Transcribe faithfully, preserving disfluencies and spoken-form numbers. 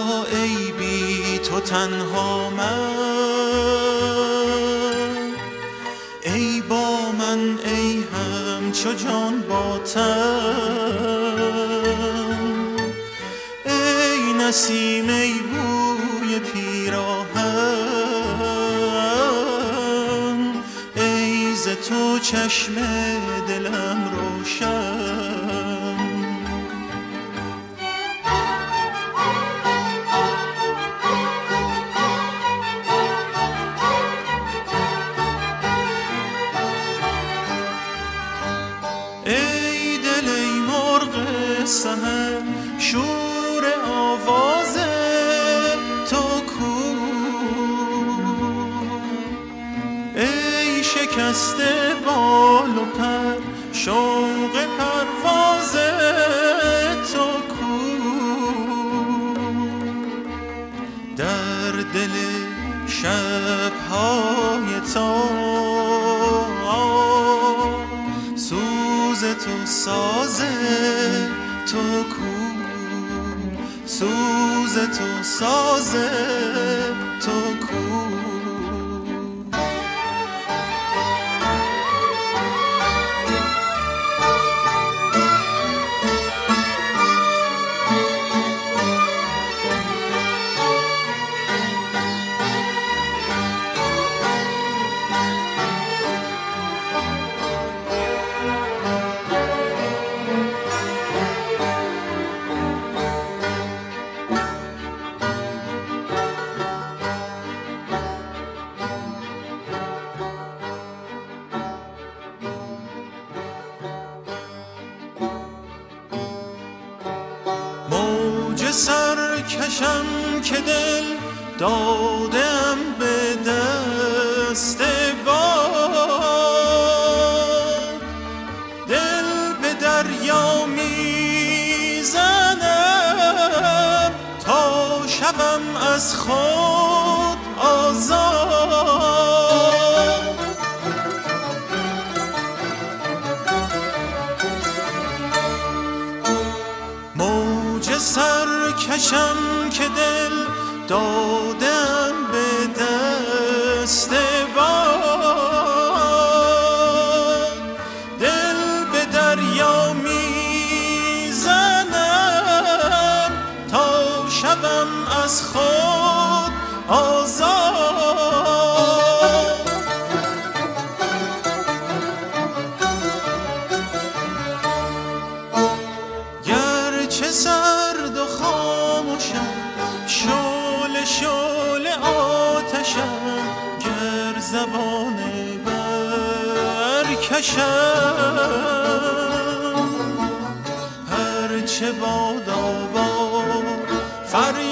ای بی تو تنها من، ای با من ای همچو جان با تن، ای نسیم ای بوی پیراهن، ای ز تو چشم دلم روشن. ای دل ای مرغ سحر شور آواز تو کو، ای شکسته بال و پر شوق پرواز تو کو، در دل شب‌های تار سوز تو ساز تو کو، سوز تو ساز تو کو. موج سرکشم که دل دادم به دست باد، دل به دریا میزنم تا شوم از خود آزاد. موج سرکشم که دل دادم به دست باد، دل به دریا میزنم تا شوم از خود آزاد. گرچه سرد و خاموشم شعله شعله آتشم، گر زبان برکشم هرچه بادا باد فریاد